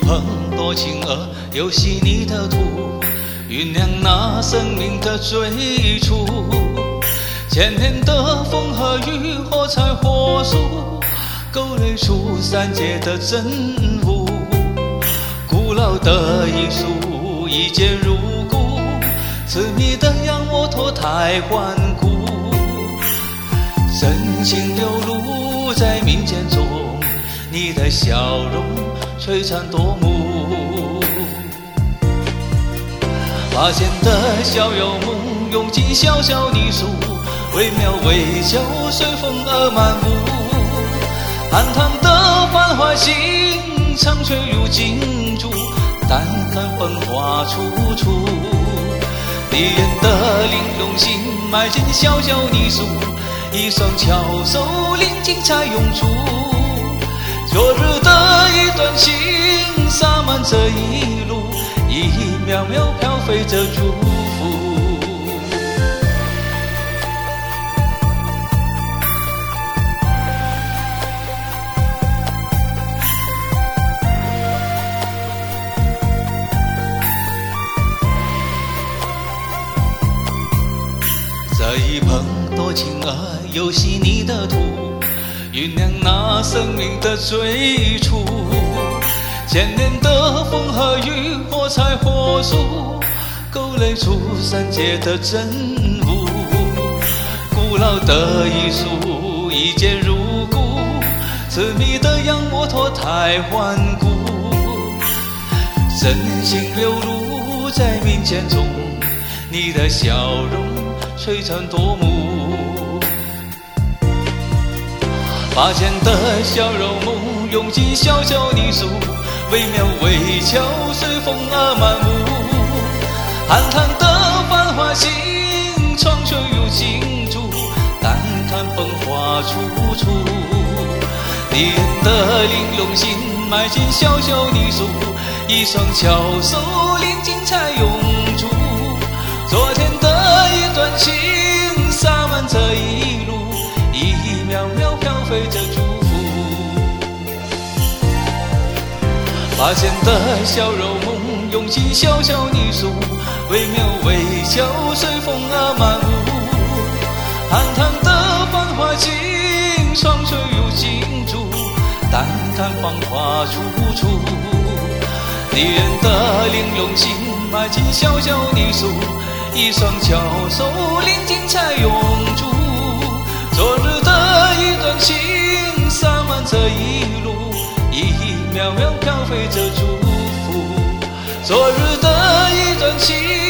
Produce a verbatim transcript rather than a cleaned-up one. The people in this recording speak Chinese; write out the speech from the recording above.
碰多情额，又细腻的土，酝酿那生命的最初。千年的风和雨，火柴火烛，勾勒出三界的真物。古老的艺术，一见如故，痴迷的仰卧脱胎换骨。真情流露在民间中，你的笑容璀璨夺目。八仙的逍遥梦，涌进小小泥塑，惟妙惟肖，随风而漫舞。寒塘的繁华心，长吹入金珠，淡淡风华处处。离人的玲珑心，埋进小小泥塑，一双巧手令精彩涌出。昨日的一段情，洒满这一路，一秒秒飘飞着祝福。这一捧多情儿，又细腻的土，酝酿那生命的最初。千年的风和雨，火柴火烛，勾勒出三界的真物。古老的艺术，一见如故，痴迷的仰卧脱胎换骨。真情流露在民间中，你的笑容璀璨夺目。八仙的笑容梦，涌进小小泥塑，惟妙惟肖，随风而漫舞。寒塘的繁华心，长吹入金珠，淡淡风华处处。离人的玲珑心，埋进小小泥塑，一双巧手令精彩涌出。昨天的一段情，洒满这一路，一秒秒飘飞着祝福。八仙的笑容梦，涌进小小泥塑，惟妙惟肖，随风而漫舞。寒塘的繁华心，长吹入金珠，淡淡芳华处处。离人的玲珑心，埋进小小泥塑，一双巧手令精彩涌出。昨日的一段情，洒满这一路，一秒秒飘飞着祝福。昨日的一段情，